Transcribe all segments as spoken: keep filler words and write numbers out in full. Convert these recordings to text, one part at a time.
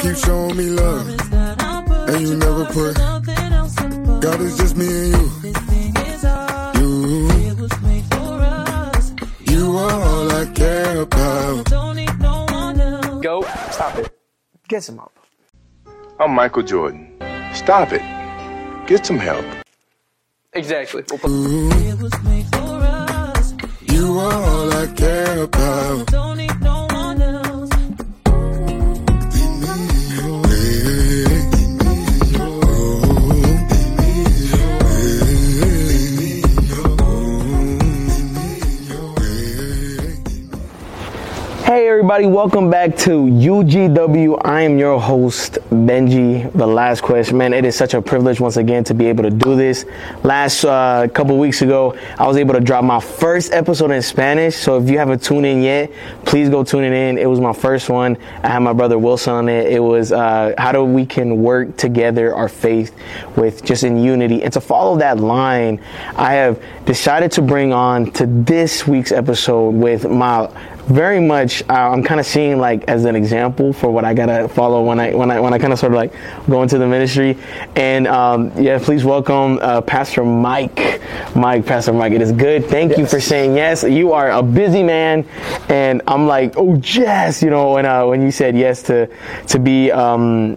keep showing me love, and you never put God, is just me and you. You, you are all I care about. Go. Stop it. Get some help. I'm Michael Jordan. Stop it. Get some help. Exactly. We'll put- you are all I care about. Don't need no one else. Hey everybody, welcome back to U G W. I am your host, Benji. The Last Question. Man, it is such a privilege once again to be able to do this. Last uh, couple weeks ago, I was able to drop my first episode in Spanish. So if you haven't tuned in yet, please go tune it in. It was my first one. I had my brother Wilson on it. It was uh, how do we can work together our faith with just in unity. And to follow that line, I have decided to bring on to this week's episode with my very much uh, I'm kind of seeing like as an example for what I gotta follow when I when I when I kind of sort of like go into the ministry. And um, yeah, please welcome uh, Pastor Mike. Mike, Pastor Mike. It is good. Thank yes. you for saying yes. You are a busy man, and I'm like, oh yes, you know when uh, when you said yes to to be. Um,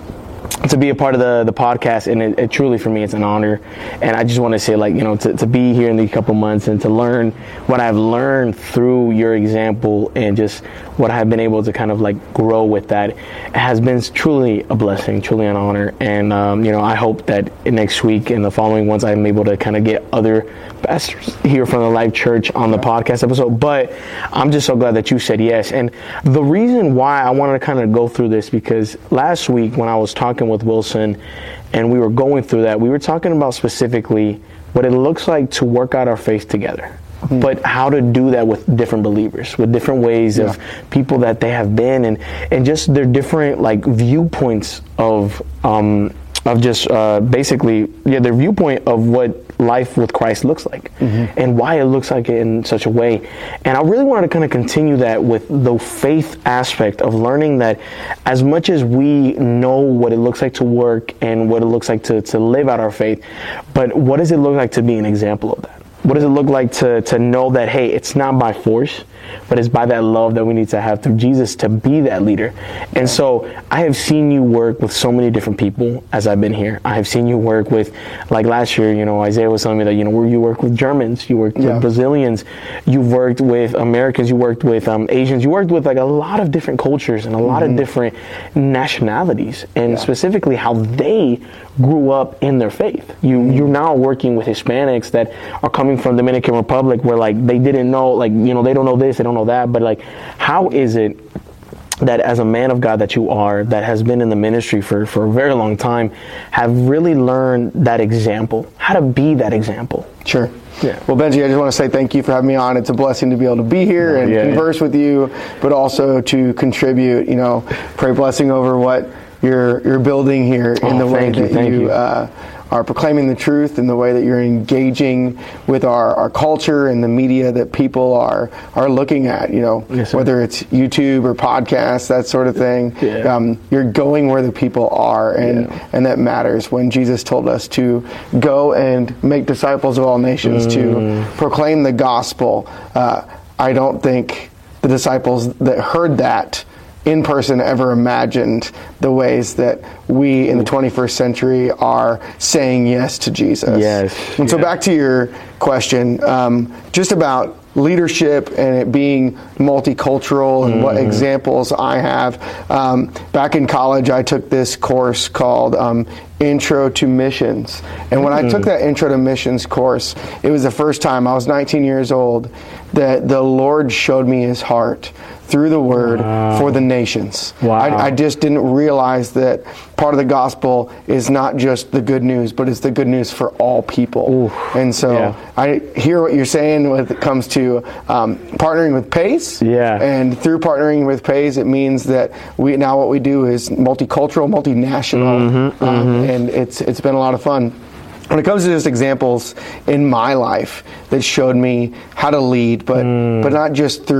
to be a part of the, the podcast, and it, it truly for me it's an honor. And I just want to say, like, you know, to, to be here in these couple months and to learn what I've learned through your example and just what I've been able to kind of like grow with that, it has been truly a blessing, truly an honor. And um, you know, I hope that next week and the following ones I'm able to kind of get other pastors here from the Life Church on the podcast episode. But I'm just so glad that you said yes. And the reason why I wanted to kind of go through this, because last week when I was talking with Wilson and we were going through that, we were talking about specifically what it looks like to work out our faith together. Mm-hmm. But how to do that with different believers, with different ways yeah. of people that they have been, and and just their different like viewpoints of um of just uh basically yeah their viewpoint of what life with Christ looks like, mm-hmm. and why it looks like it in such a way. And I really wanted to kind of continue that with the faith aspect of learning that as much as we know what it looks like to work and what it looks like to, to live out our faith, but what does it look like to be an example of that? What does it look like to, to know that, hey, it's not by force, but it's by that love that we need to have through Jesus to be that leader. And so I have seen you work with so many different people as I've been here. I have seen you work with, like last year, you know, Isaiah was telling me that, you know, where you work with Germans, you worked yeah. with Brazilians, you've worked with Americans, you worked with um, Asians, you worked with like a lot of different cultures and a lot mm-hmm. of different nationalities, and yeah. specifically how they grew up in their faith. You, mm-hmm. You're now working with Hispanics that are coming from Dominican Republic where like they didn't know, like, you know, they don't know this, they don't know that, but like, how is it that as a man of God that you are, that has been in the ministry for, for a very long time, have really learned that example, how to be that example? Sure. Yeah. Well, Benji, I just want to say thank you for having me on. It's a blessing to be able to be here and yeah, converse yeah. with you, but also to contribute, you know, pray blessing over what you're you're building here in oh, the way you, that you, you. Uh, are proclaiming the truth, in the way that you're engaging with our, our culture and the media that people are are looking at, you know, yes, whether it's YouTube or podcasts, that sort of thing. Yeah. Um, you're going where the people are, and, yeah. and that matters. When Jesus told us to go and make disciples of all nations, mm. to proclaim the gospel, uh, I don't think the disciples that heard that in person ever imagined the ways that we in the twenty-first century are saying yes to Jesus. Yes. And so yeah. back to your question, um, just about leadership and it being multicultural and mm. what examples I have. Um, back in college, I took this course called um, Intro to Missions. And when mm. I took that Intro to Missions course, it was the first time, I was nineteen years old, that the Lord showed me his heart through the word wow. for the nations. Wow. I, I just didn't realize that part of the gospel is not just the good news, but it's the good news for all people. Ooh. And so yeah. I hear what you're saying when it comes to um, partnering with PACE. Yeah. And through partnering with PACE, it means that we now what we do is multicultural, multinational, mm-hmm, um, mm-hmm. and it's it's been a lot of fun. When it comes to just examples in my life that showed me how to lead, but mm. but not just through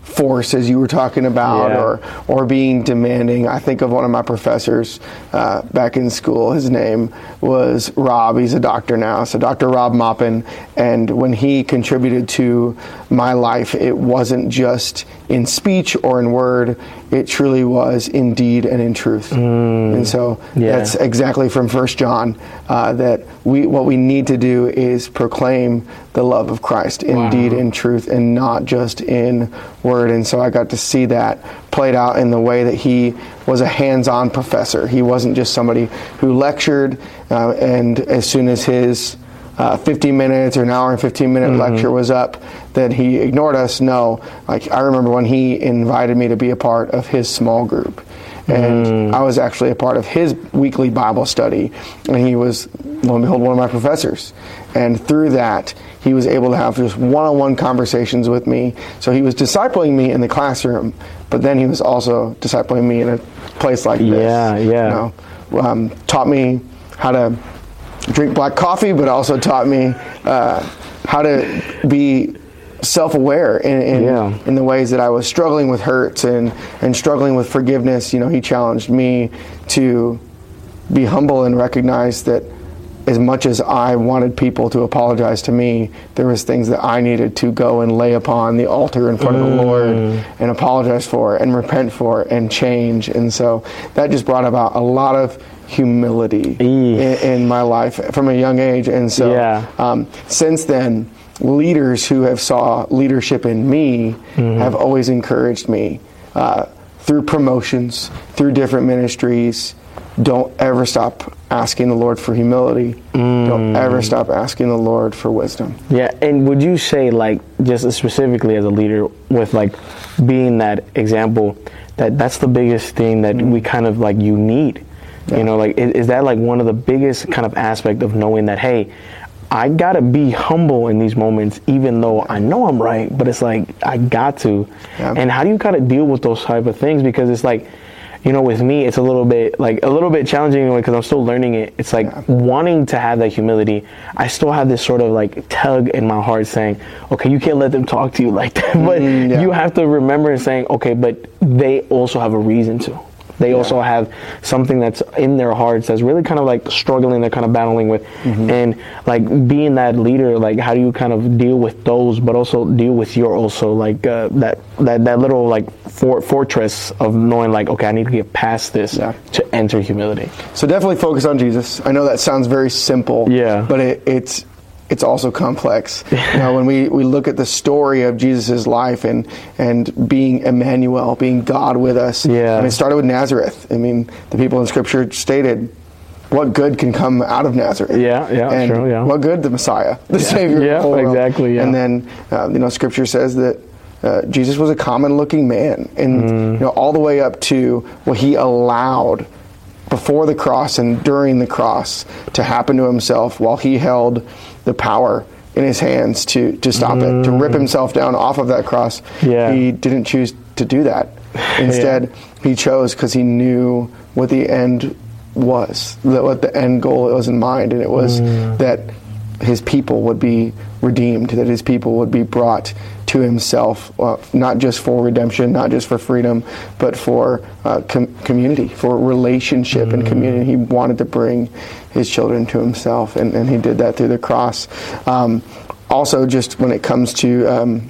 force, as you were talking about, Yeah. or or being demanding. I think of one of my professors uh, back in school. His name was Rob. He's a doctor now, so Doctor Rob Maupin. And when he contributed to my life, it wasn't just in speech or in word. It truly was in deed and in truth. Mm. And so Yeah. that's exactly from First John, uh, that we what we need to do is proclaim the love of Christ in Wow. deed and truth, and not just in word. And so I got to see that played out in the way that he was a hands-on professor. He wasn't just somebody who lectured, uh, and as soon as his uh, fifty minutes or an hour and fifteen minute mm-hmm. lecture was up, that he ignored us. No, like I remember when he invited me to be a part of his small group. And mm. I was actually a part of his weekly Bible study, and he was, lo and behold, one of my professors. And through that, he was able to have just one-on-one conversations with me. So he was discipling me in the classroom, but then he was also discipling me in a place like this. Yeah, yeah. You know, um, taught me how to drink black coffee, but also taught me uh, how to be self-aware in in, yeah. in the ways that I was struggling with hurts and, and struggling with forgiveness. You know, he challenged me to be humble and recognize that as much as I wanted people to apologize to me, there was things that I needed to go and lay upon the altar in front mm. of the Lord and apologize for and repent for and change. And so that just brought about a lot of humility in, in my life from a young age. And so yeah. um, since then, leaders who have saw leadership in me mm-hmm. have always encouraged me uh, through promotions, through different ministries. Don't ever stop asking the Lord for humility. Mm. Don't ever stop asking the Lord for wisdom. Yeah, and would you say, like, just specifically as a leader, with like being that example, that that's the biggest thing that mm. we kind of like you need? Yeah. You know, like is, is that like one of the biggest kind of aspect of knowing that, hey, I gotta be humble in these moments, even though I know I'm right, but it's like, I got to. Yeah. And how do you kind of deal with those type of things? Because it's like, you know, with me, it's a little bit, like, a little bit challenging because I'm still learning it. It's like yeah. wanting to have that humility. I still have this sort of like tug in my heart saying, okay, you can't let them talk to you like that. But mm, yeah. you have to remember and saying, okay, but they also have a reason to. They yeah. also have something that's in their hearts that's really kind of like struggling, they're kind of battling with. Mm-hmm. And like being that leader, like how do you kind of deal with those, but also deal with your also like uh, that, that, that little like for, fortress of knowing like, okay, I need to get past this yeah. to enter humility. So definitely focus on Jesus. I know that sounds very simple, yeah. but it, it's it's also complex. You know, when we, we look at the story of Jesus' life and and being Emmanuel, being God with us, yeah. I mean, it started with Nazareth. I mean, the people in Scripture stated, what good can come out of Nazareth? Yeah, yeah, and true, yeah. what good? The Messiah, the yeah. Savior yeah, of the whole world. Exactly, yeah. And then, uh, you know, Scripture says that uh, Jesus was a common-looking man, and mm. you know, all the way up to what he allowed before the cross and during the cross to happen to himself while he held the power in his hands to, to stop mm. it, to rip himself down off of that cross. Yeah. He didn't choose to do that. Instead, yeah. he chose because he knew what the end was, what the end goal was in mind, and it was mm. that his people would be redeemed, that his people would be brought to himself, uh, not just for redemption, not just for freedom, but for uh, com- community, for relationship mm. and community. He wanted to bring his children to himself, and, and he did that through the cross. Um, also, just when it comes to um,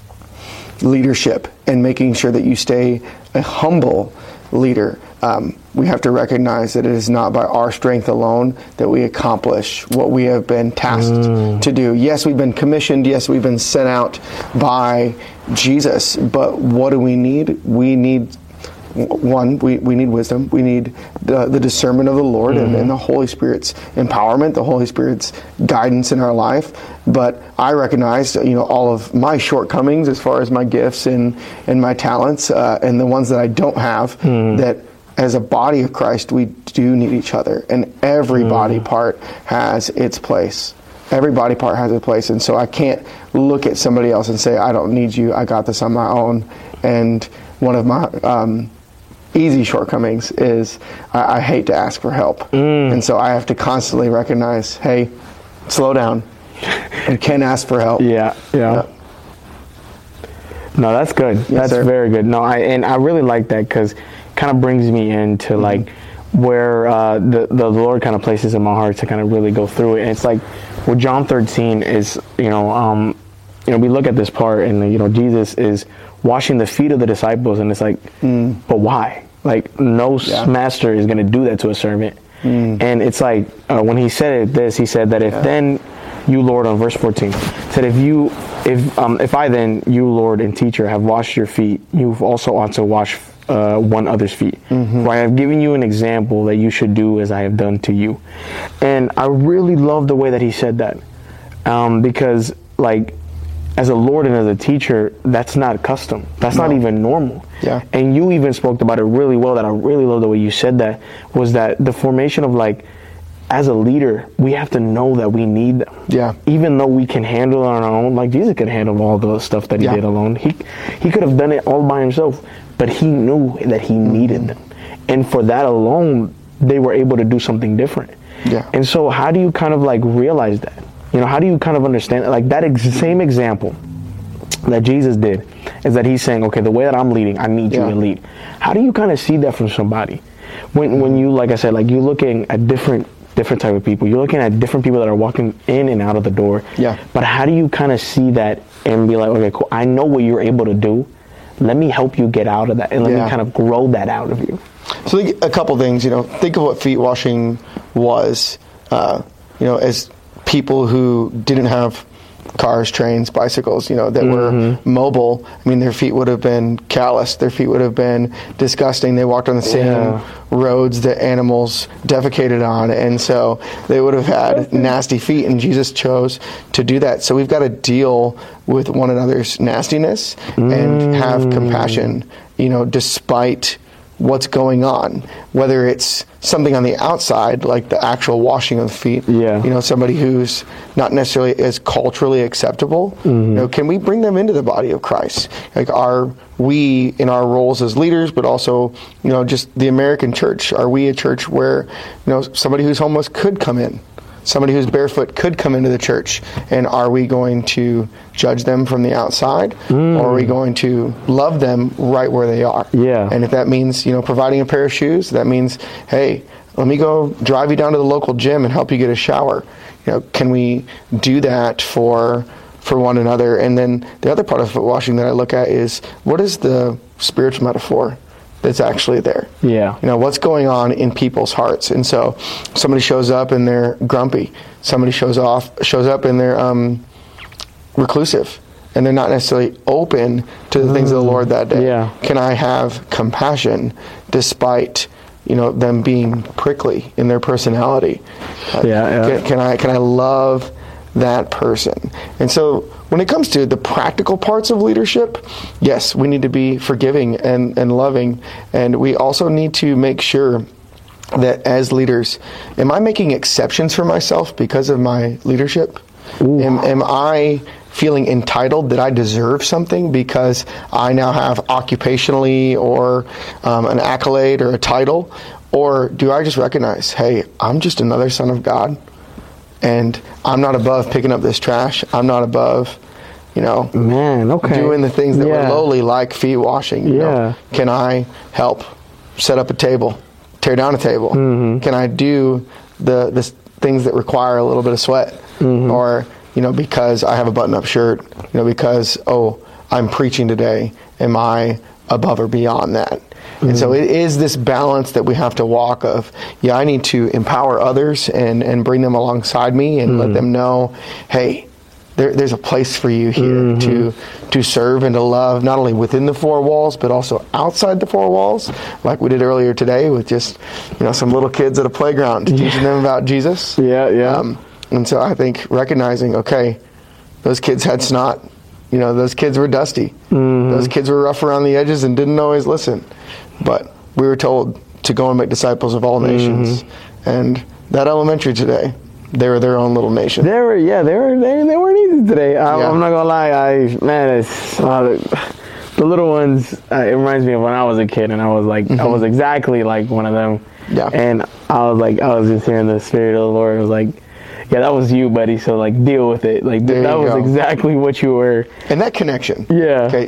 leadership and making sure that you stay a humble leader, um, we have to recognize that it is not by our strength alone that we accomplish what we have been tasked mm. to do. Yes, we've been commissioned. Yes, we've been sent out by Jesus. But what do we need? We need, one, we, we need wisdom. We need the, the discernment of the Lord mm-hmm. and, and the Holy Spirit's empowerment, the Holy Spirit's guidance in our life. But I recognize, you know, all of my shortcomings as far as my gifts and, and my talents uh, and the ones that I don't have, mm. that as a body of Christ, we do need each other, and every mm. body part has its place. Every body part has its place, and so I can't look at somebody else and say, I don't need you, I got this on my own. And one of my um, easy shortcomings is I, I hate to ask for help. Mm. And so I have to constantly recognize, hey, slow down. I can ask for help. Yeah, yeah. yeah. No, that's good. Yes, that's sir. very good. No, I and I really like that because it kind of brings me into mm-hmm. like where uh, the the Lord kind of places in my heart to kind of really go through it. And it's like with John thirteen is you know um, you know we look at this part and you know Jesus is washing the feet of the disciples and it's like, mm. but why? Like no yeah. master is going to do that to a servant. Mm. And it's like uh, when he said it, this he said that if yeah. then you Lord on verse fourteen said if you if um if I then you Lord and teacher have washed your feet, you've also ought to wash uh, one other's feet. Mm-hmm. For I have given you an example that you should do as I have done to you. And I really love the way that he said that, um, because like as a Lord and as a teacher, that's not custom. That's no. not even normal. Yeah. And you even spoke about it really well. That I really love the way you said that was that the formation of like. As a leader, we have to know that we need them. Yeah. Even though we can handle it on our own, like Jesus could handle all the stuff that he yeah. did alone. He he could have done it all by himself, but he knew that he mm-hmm. needed them. And for that alone, they were able to do something different. Yeah. And so how do you kind of like realize that? You know, how do you kind of understand like that ex- same example that Jesus did is that he's saying, okay, the way that I'm leading, I need yeah. you to lead. How do you kind of see that from somebody? When when you, like I said, like you're looking at different different type of people. You're looking at different people that are walking in and out of the door. Yeah. But how do you kind of see that and be like, okay, cool, I know what you're able to do. Let me help you get out of that and let yeah. me kind of grow that out of you. So think a couple things, you know, think of what feet washing was, uh, you know, as people who didn't have cars, trains, bicycles, you know, that mm-hmm. were mobile. I mean, their feet would have been calloused. Their feet would have been disgusting. They walked on the same yeah. roads that animals defecated on. And so they would have had nasty feet. And Jesus chose to do that. So we've got to deal with one another's nastiness mm. and have compassion, you know, despite what's going on, whether it's something on the outside, like the actual washing of the feet, yeah. you know, somebody who's not necessarily as culturally acceptable, mm-hmm. you know, can we bring them into the body of Christ? Like, are we, in our roles as leaders, but also, you know, just the American church, are we a church where, you know, somebody who's homeless could come in? Somebody who's barefoot could come into the church, and are we going to judge them from the outside, mm. or are we going to love them right where they are? Yeah. And if that means, you know, providing a pair of shoes, that means, hey, let me go drive you down to the local gym and help you get a shower. You know, can we do that for for one another? And then the other part of foot washing that I look at is, what is the spiritual metaphor that's actually there? Yeah. You know, what's going on in people's hearts? And so somebody shows up and they're grumpy. Somebody shows off shows up and they're um, reclusive, and they're not necessarily open to the mm. things of the Lord that day. Yeah. Can I have compassion despite, you know, them being prickly in their personality? Uh, yeah, yeah. Can, can I can I love that person? And so when it comes to the practical parts of leadership, yes, we need to be forgiving and, and loving. And we also need to make sure that as leaders, am I making exceptions for myself because of my leadership? Am, am I feeling entitled that I deserve something because I now have occupationally or um, an accolade or a title? Or do I just recognize, hey, I'm just another son of God, and I'm not above picking up this trash. I'm not above, you know, man, okay. doing the things that yeah. were lowly, like feet washing. You yeah. know? Can I help set up a table, tear down a table? Mm-hmm. Can I do the the things that require a little bit of sweat? Mm-hmm. Or, you know, because I have a button-up shirt, you know, because, oh, I'm preaching today, am I above or beyond that? Mm-hmm. And so it is this balance that we have to walk of, yeah, I need to empower others and, and bring them alongside me and mm-hmm. let them know, hey, there, there's a place for you here mm-hmm. to to serve and to love, not only within the four walls, but also outside the four walls, like we did earlier today with just, you know, some little kids at a playground yeah. teaching them about Jesus. Yeah, yeah. Um, and so I think recognizing, okay, those kids had snot. You know, those kids were dusty. Mm-hmm. Those kids were rough around the edges and didn't always listen. But we were told to go and make disciples of all nations. Mm-hmm. And that elementary today, they were their own little nation. They were, yeah, they were. They, they weren't easy today. I, yeah. I'm not gonna lie. I man, it's uh, the, the little ones. Uh, it reminds me of when I was a kid, and I was like, mm-hmm. I was exactly like one of them. Yeah. And I was like, I was just hearing the Spirit of the Lord. I was like, yeah, that was you, buddy. So like, deal with it. Like there that was go. exactly what you were. And that connection. Yeah. Okay.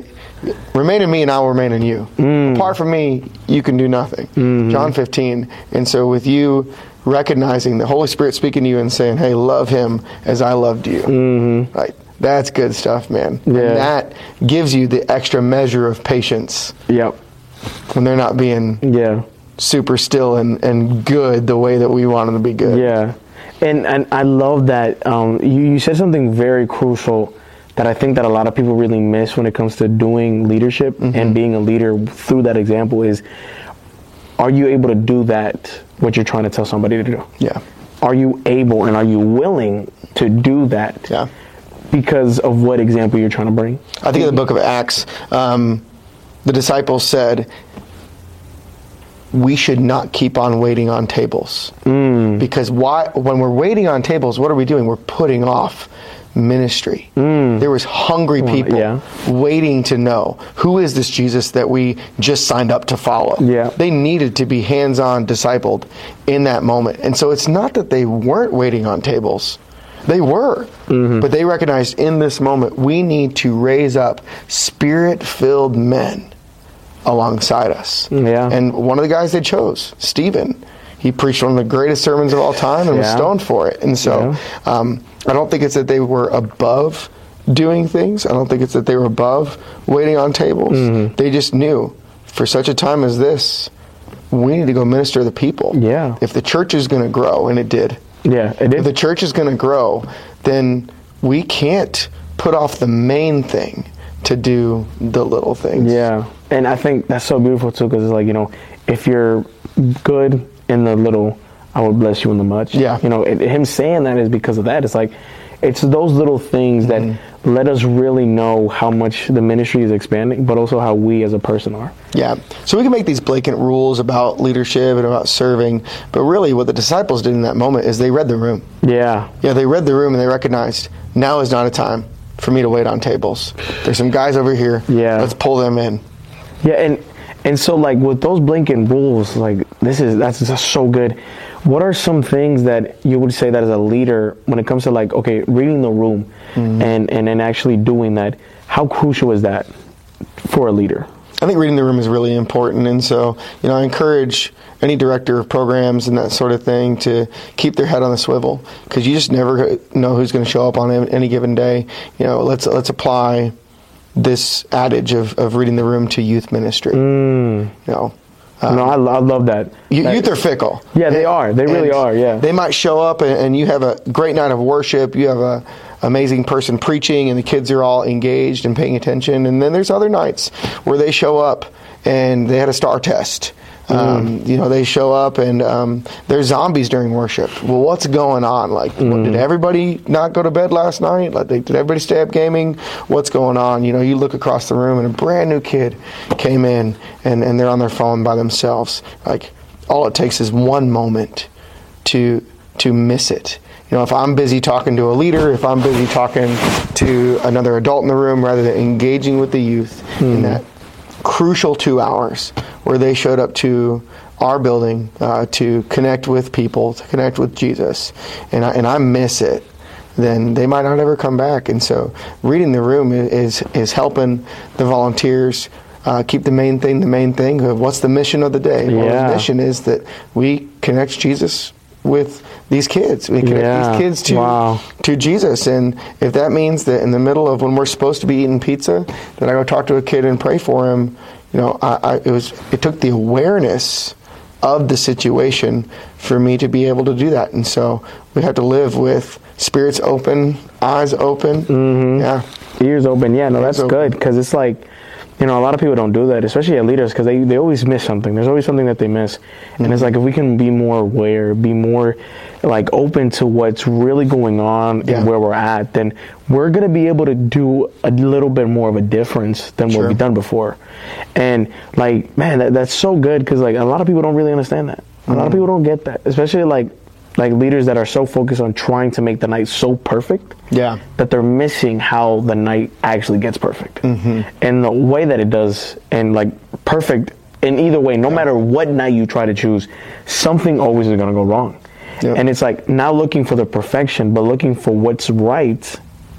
remain in me and I will remain in you. Mm. Apart from me, you can do nothing. Mm-hmm. John fifteen. And so with you recognizing the Holy Spirit speaking to you and saying, hey, love him as I loved you. Mm-hmm. Right. That's good stuff, man. Yeah. And that gives you the extra measure of patience. Yep. When they're not being yeah. super still and, and good the way that we want them to be good. Yeah. And and I love that um, you, you said something very crucial that I think that a lot of people really miss when it comes to doing leadership mm-hmm. and being a leader through that example is, are you able to do that, what you're trying to tell somebody to do? Yeah. Are you able and are you willing to do that? Yeah. Because of what example you're trying to bring? I think in the book of Acts, um, the disciples said, we should not keep on waiting on tables. Mm. Because why? When we're waiting on tables, what are we doing? We're putting off ministry. Mm. There was hungry people yeah. waiting to know, who is this Jesus that we just signed up to follow? Yeah. They needed to be hands-on discipled in that moment. And so it's not that they weren't waiting on tables. They were. Mm-hmm. But they recognized in this moment, we need to raise up Spirit-filled men alongside us. Yeah. And one of the guys they chose, Stephen, he preached one of the greatest sermons of all time and yeah. was stoned for it. And so yeah. um, I don't think it's that they were above doing things. I don't think it's that they were above waiting on tables. Mm-hmm. They just knew, for such a time as this, we need to go minister to the people. Yeah. If the church is going to grow, and it did. Yeah, it did. If the church is going to grow, then we can't put off the main thing to do the little things. Yeah. And I think that's so beautiful too, because it's like, you know, if you're good in the little, I will bless you in the much. Yeah. You know, it, him saying that is because of that. It's like, it's those little things that mm-hmm. let us really know how much the ministry is expanding, but also how we as a person are. Yeah. So we can make these blatant rules about leadership and about serving, but really what the disciples did in that moment is they read the room. Yeah. Yeah, they read the room and they recognized, now is not a time for me to wait on tables. There's some guys over here. Yeah. Let's pull them in. Yeah, and and so like with those blanket rules, like this is that's just so good. What are some things that you would say that as a leader when it comes to like, okay, reading the room mm-hmm. and, and and actually doing that, how crucial is that for a leader? I think reading the room is really important, and so you know I encourage any director of programs and that sort of thing to keep their head on the swivel, because you just never know who's going to show up on any given day. You know, let's let's apply this adage of, of reading the room to youth ministry. Mm. You know, um, no, I, I love that. You, that. Youth are fickle. Yeah, they are. They really are. Yeah, they might show up and, and you have a great night of worship. You have a amazing person preaching, and the kids are all engaged and paying attention. And then there's other nights where they show up and they had a star test. Um, mm. You know, they show up and um, there's zombies during worship. Well, what's going on? Like, mm. what, did everybody not go to bed last night? Like, did everybody stay up gaming? What's going on? You know, you look across the room and a brand new kid came in and, and they're on their phone by themselves. Like, all it takes is one moment to to miss it. You know, if I'm busy talking to a leader, if I'm busy talking to another adult in the room, rather than engaging with the youth mm. in that crucial two hours where they showed up to our building uh, to connect with people, to connect with Jesus, and I, and I miss it, then they might not ever come back. And so reading the room is is helping the volunteers uh, keep the main thing the main thing. What's the mission of the day? Yeah. Well, the mission is that we connect Jesus with these kids. We connect yeah. these kids to wow. to Jesus. And if that means that in the middle of when we're supposed to be eating pizza, that I go talk to a kid and pray for him, you know, I, I, it was it took the awareness of the situation for me to be able to do that. And so we have to live with spirits open, eyes open, mm-hmm. yeah, ears open. Yeah, no, ears that's open. good, because it's like, you know, a lot of people don't do that, especially at leaders, because they, they always miss something. There's always something that they miss. Mm-hmm. And it's like, if we can be more aware, be more like open to what's really going on yeah. and where we're at, then we're going to be able to do a little bit more of a difference than sure. what we've done before. And like, man, that, that's so good, because like a lot of people don't really understand that. A mm-hmm. lot of people don't get that, especially like like leaders that are so focused on trying to make the night so perfect yeah. that they're missing how the night actually gets perfect. Mm-hmm. And the way that it does, and like perfect in either way, no yeah. matter what night you try to choose, something always is going to go wrong. Yeah. And it's like not looking for the perfection, but looking for what's right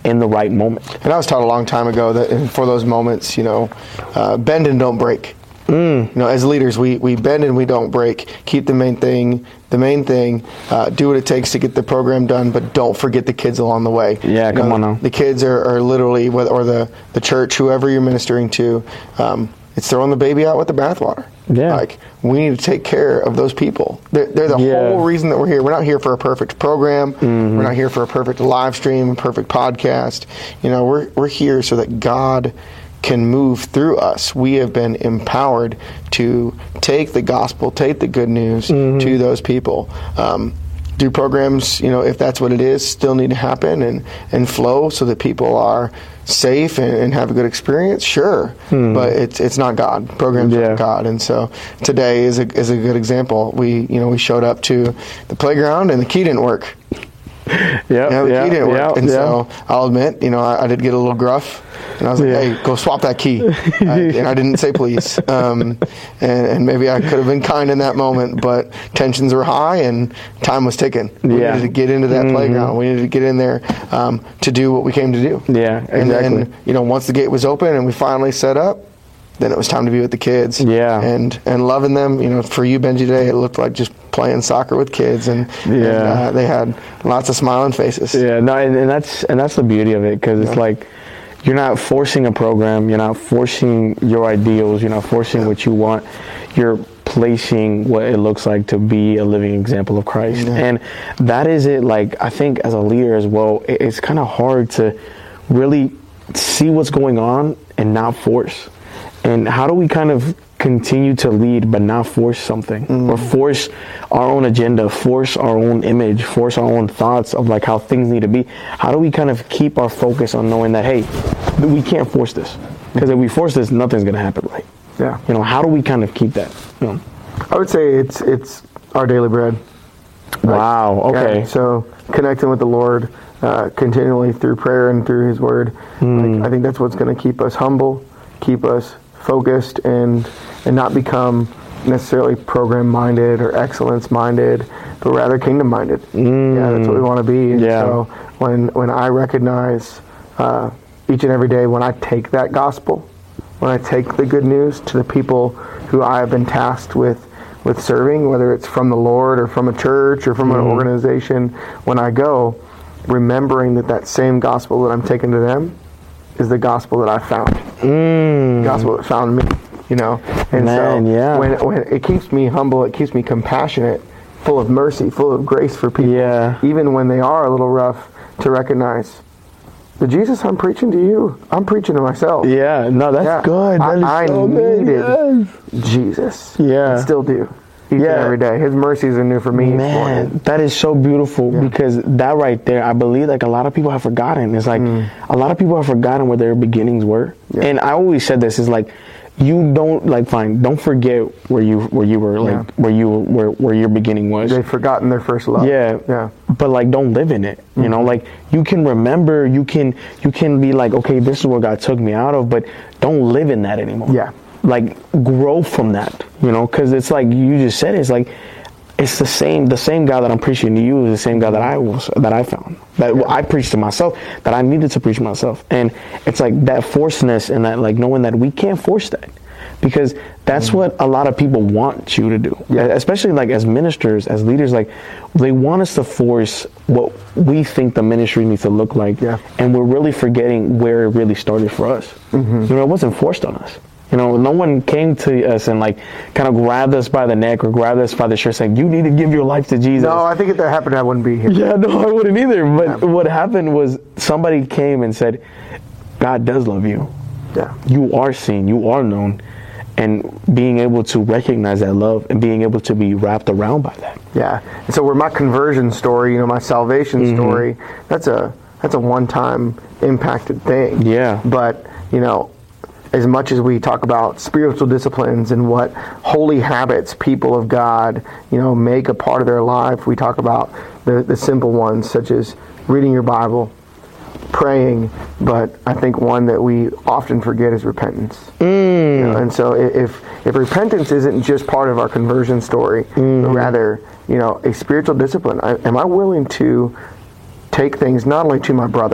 in the right moment. And I was taught a long time ago that for those moments, you know, uh, bend and don't break. Mm. You know, as leaders, we, we bend and we don't break. Keep the main thing, the main thing. Uh, do what it takes to get the program done, but don't forget the kids along the way. Yeah, you come know, on now. The kids are, are literally, or the, the church, whoever you're ministering to, um, it's throwing the baby out with the bathwater. Yeah. Like, we need to take care of those people. They're, they're the yeah. whole reason that we're here. We're not here for a perfect program. Mm-hmm. We're not here for a perfect live stream, a perfect podcast. You know, we're we're here so that God can move through us. We have been empowered to take the gospel, take the good news mm-hmm. to those people. Um, do programs, you know, if that's what it is, still need to happen and, and flow so that people are safe and, and have a good experience? Sure. Hmm. But it's it's not God. Programs yeah. are God. And so today is a is a good example. We you know we showed up to the playground and the key didn't work. Yeah, yeah, the yeah, key didn't work. yeah, and yeah. so I'll admit, you know, I, I did get a little gruff. And I was like, Yeah. hey, go swap that key. I, and I didn't say please. Um, and, and maybe I could have been kind in that moment, but tensions were high and time was ticking. We Yeah. needed to get into that Mm-hmm. playground. We needed to get in there um, to do what we came to do. Yeah, exactly. And then, you know, once the gate was open and we finally set up, then it was time to be with the kids. Yeah. And and loving them. You know, for you, Benji, today, it looked like just playing soccer with kids. And, Yeah. and uh, they had lots of smiling faces. Yeah, no, and, and that's and that's the beauty of it, because it's Yeah. like you're not forcing a program, you're not forcing your ideals, you're not forcing Yeah. what you want. You're placing what it looks like to be a living example of Christ, Yeah. and that is it. Like, I think as a leader as well, it, it's kind of hard to really see what's going on and not force. And how do we kind of continue to lead but not force something, mm. or force our own agenda, force our own image, force our own thoughts of like how things need to be? How do we kind of keep our focus on knowing that, hey, we can't force this, because if we force this, nothing's going to happen right? Yeah. You know, how do we kind of keep that? You know? I would say it's it's our daily bread. Wow. Okay. Yeah, so connecting with the Lord uh, continually through prayer and through His Word. Mm. Like, I think that's what's going to keep us humble, keep us focused, and and not become necessarily program minded or excellence minded, but rather kingdom minded. Mm. Yeah, that's what we want to be. And Yeah. so when when I recognize uh, each and every day, when I take that gospel, when I take the good news to the people who I have been tasked with with serving, whether it's from the Lord or from a church or from Mm. an organization, when I go, remembering that that same gospel that I'm taking to them is the gospel that I found. Mm. The gospel that found me, you know. And Man, so yeah. when, when it keeps me humble, it keeps me compassionate, full of mercy, full of grace for people, Yeah. even when they are a little rough, to recognize the Jesus I'm preaching to you, I'm preaching to myself. Yeah. No, that's Yeah. good. That is I, I so good. needed Yes. Jesus. Yeah. I still do. Each Yeah. and every day. His mercies are new for me each Man, morning. that is so beautiful, Yeah. because that right there, I believe like a lot of people have forgotten. It's like a lot of people have forgotten where their beginnings were. Yeah. And I always said this is like, you don't like fine, don't forget where you where you were, like Yeah. where you where where your beginning was. They've forgotten their first love. Yeah, Yeah. But like, don't live in it. You know, like you can remember, you can you can be like, okay, this is where God took me out of, but don't live in that anymore. Yeah. Like, grow from that. You know, because it's like you just said, it's like it's the same. The same God that I'm preaching to you is the same God that I was that I found that I preached to myself, that I needed to preach to myself. And it's like that forcedness and that like knowing that we can't force that. Because that's mm. what a lot of people want you to do, Yeah. especially like as ministers, as leaders. Like, they want us to force what we think the ministry needs to look like, Yeah. and we're really forgetting where it really started for us. Mm-hmm. You know, it wasn't forced on us. You know, no one came to us and like kind of grabbed us by the neck or grabbed us by the shirt saying, "You need to give your life to Jesus." No, I think if that happened, I wouldn't be here. Yeah, no, I wouldn't either. But Yeah. what happened was somebody came and said, "God does love you. Yeah. You are seen. You are known." And being able to recognize that love and being able to be wrapped around by that. Yeah. And so where my conversion story, you know, my salvation Mm-hmm. story, that's a that's a one-time impacted thing. Yeah. But, you know, as much as we talk about spiritual disciplines and what holy habits people of God, you know, make a part of their life, we talk about the, the simple ones such as reading your Bible, praying, but I think one that we often forget is repentance. Mm. You know, and so if if repentance isn't just part of our conversion story, Mm-hmm. but rather, you know, a spiritual discipline, I, am I willing to take things not only to my brother,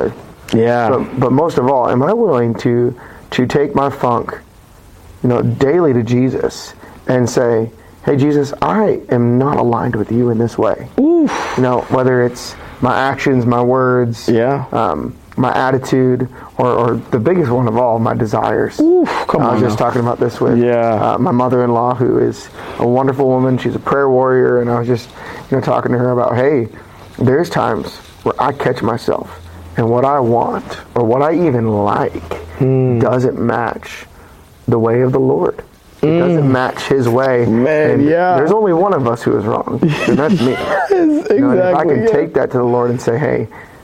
Yeah. But, but most of all, am I willing to to take my funk, you know, daily to Jesus and say, hey, Jesus, I am not aligned with you in this way. Oof. You know, whether it's my actions, my words, Yeah. um, my attitude, or, or the biggest one of all, my desires. Oof, come I was on just now. talking about this with Yeah. uh, my mother-in-law, who is a wonderful woman. She's a prayer warrior, and I was just, you know, talking to her about, hey, there's times where I catch myself, and what I want or what I even like Hmm. doesn't match the way of the Lord. It doesn't match His way. Man, and yeah. There's only one of us who is wrong, and that's me. Yes, You know, and if I exactly, can yeah. take that to the Lord and say, hey,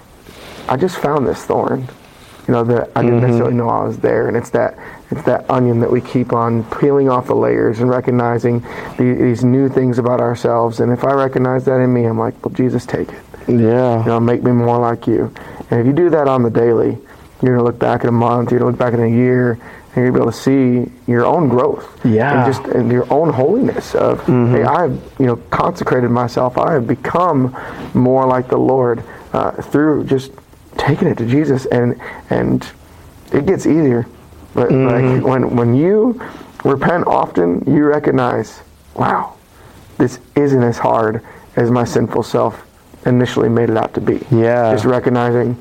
I just found this thorn, you know, that I didn't Mm-hmm. necessarily know I was there. And it's that it's that onion that we keep on peeling off the layers and recognizing the, these new things about ourselves. And if I recognize that in me, I'm like, well, Jesus, take it. Yeah. You know, make me more like you. And if you do that on the daily, you're going to look back in a month, you're going to look back in a year, and you're going to be able to see your own growth. Yeah. And just and your own holiness of, hey, I've, you know, consecrated myself. I have become more like the Lord uh, through just taking it to Jesus. And and it gets easier. But like when, when you repent often, you recognize, wow, this isn't as hard as my sinful self initially made it out to be. Yeah. Just recognizing,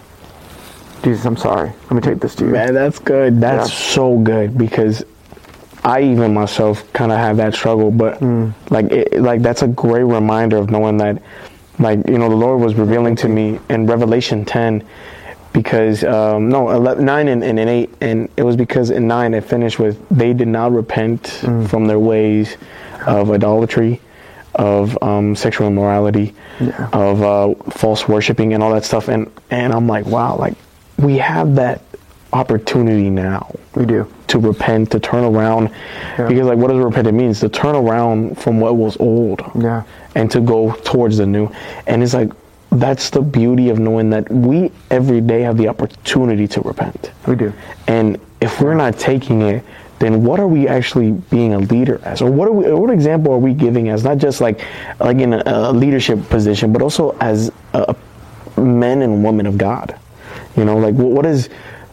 Jesus, I'm sorry. Let me take this to you. Man, that's good. That's Yeah. so good, because I even myself kind of have that struggle, but like it, like that's a great reminder of knowing that, like, you know, the Lord was revealing to me in Revelation ten, because um, no eleven, nine and, and eight, and it was because in nine it finished with they did not repent from their ways of idolatry, of um, sexual immorality, Yeah. of uh, false worshiping and all that stuff, and and I'm like, wow, like we have that opportunity now We do. to repent, to turn around, Yeah. because like what does repent? It means to turn around from what was old, Yeah. and to go towards the new. And it's like that's the beauty of knowing that we every day have the opportunity to repent. We do. And if we're not taking it, then what are we actually being a leader as, or what are we? What example are we giving as? Not just like like in a, a leadership position, but also as a, men and women of God. You know, like what is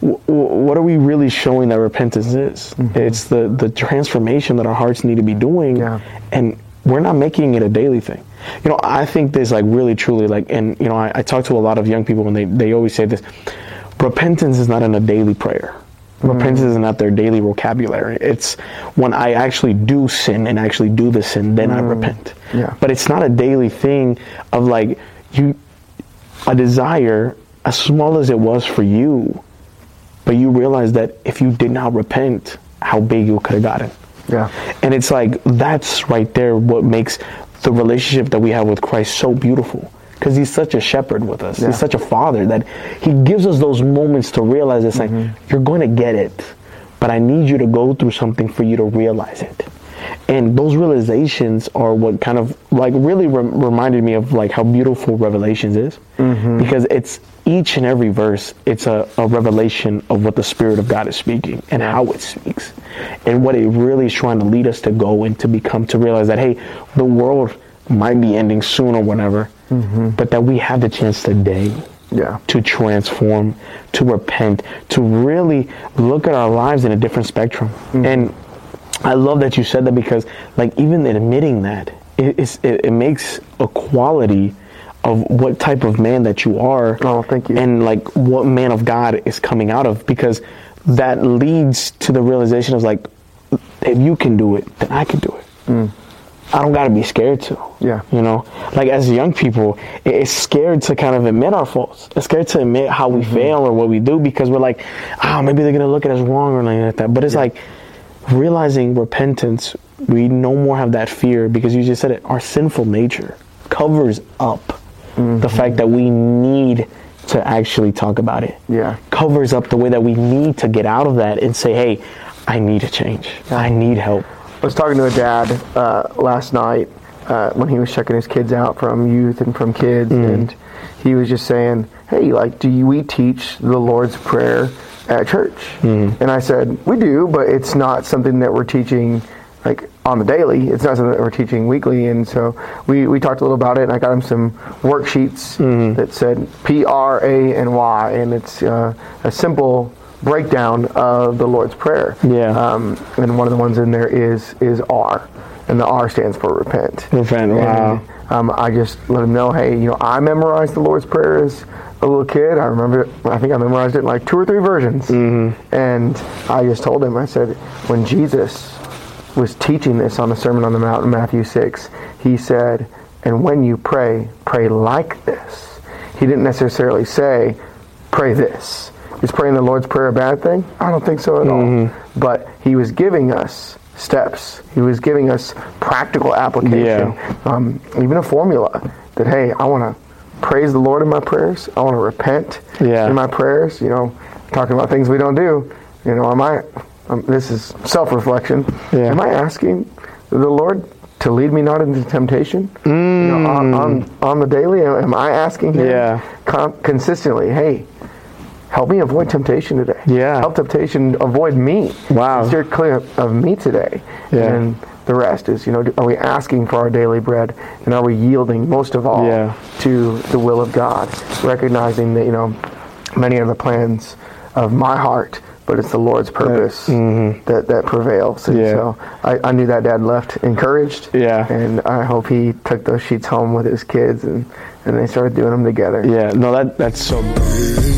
what are we really showing that repentance is? Mm-hmm. It's the the transformation that our hearts need to be doing, Yeah. and we're not making it a daily thing. You know, I think this like really truly like, and you know, I, I talk to a lot of young people and they they always say this: repentance is not in a daily prayer. Repentance is not their daily vocabulary. It's when I actually do sin and actually do the sin, then I repent. Yeah. But it's not a daily thing of like you, a desire as small as it was for you, but you realize that if you did not repent, how big you could have gotten. Yeah. And it's like, that's right there what makes the relationship that we have with Christ so beautiful. Because he's such a shepherd with us. Yeah. He's such a father that he gives us those moments to realize it's like, you're going to get it, but I need you to go through something for you to realize it. And those realizations are what kind of like really re- reminded me of like how beautiful Revelations is. Mm-hmm. Because it's each and every verse, it's a, a revelation of what the Spirit of God is speaking and how it speaks. And what it really is trying to lead us to go and to become, to realize that, hey, the world might be ending soon or whenever, mm-hmm. but that we have the chance today Yeah. to transform, to repent, to really look at our lives in a different spectrum. Mm-hmm. And I love that you said that, because like even admitting that, it, it's, it, it makes a quality of what type of man that you are. Oh, thank you. And like what man of God is coming out of, because that leads to the realization of like, if you can do it, then I can do it. Mm. I don't got to be scared to. Yeah. You know, like as young people, it's scared to kind of admit our faults. It's scared to admit how we mm-hmm. fail or what we do, because we're like, oh, maybe they're going to look at us wrong or anything like that. But it's yeah. like realizing repentance, we no more have that fear, because you just said it, our sinful nature covers up mm-hmm. the fact that we need to actually talk about it. Yeah. Covers up the way that we need to get out of that and say, hey, I need to change. Yeah. I need help. I was talking to a dad uh, last night uh, when he was checking his kids out from youth and from kids, mm. and he was just saying, hey, like, do you, we teach the Lord's Prayer at church? Mm. And I said, we do, but it's not something that we're teaching like on the daily. It's not something that we're teaching weekly. And so we, we talked a little about it, and I got him some worksheets mm-hmm. that said P, R, A, and Y, and it's uh, a simple breakdown of the Lord's Prayer. Yeah. Um, and one of the ones in there is is R, and the R stands for repent. Repent. Wow. And, um, I just let him know, hey, you know, I memorized the Lord's Prayer as a little kid. I remember it, I think I memorized it in like two or three versions. Mm-hmm. And I just told him, I said, when Jesus was teaching this on the Sermon on the Mount in Matthew six, he said, and when you pray, pray like this. He didn't necessarily say, pray this. Is praying the Lord's Prayer a bad thing? I don't think so at mm-hmm. all. But he was giving us steps. He was giving us practical application. Yeah. Um, even a formula that, hey, I want to praise the Lord in my prayers. I want to repent yeah. in my prayers. You know, talking about things we don't do. You know, am I, um, this is self-reflection. Yeah. Am I asking the Lord to lead me not into temptation? Mm. You know, on, on, on the daily, am I asking him yeah. con- consistently, hey, help me avoid temptation today. Yeah. Help temptation avoid me. Wow. Steer clear of me today. Yeah. And the rest is, you know, are we asking for our daily bread? And are we yielding most of all yeah. to the will of God? Recognizing that, you know, many are the plans of my heart, but it's the Lord's purpose mm-hmm. that, that prevails. And yeah. so I, I knew that dad left encouraged. Yeah. And I hope he took those sheets home with his kids and, and they started doing them together. Yeah. No, that that's so good.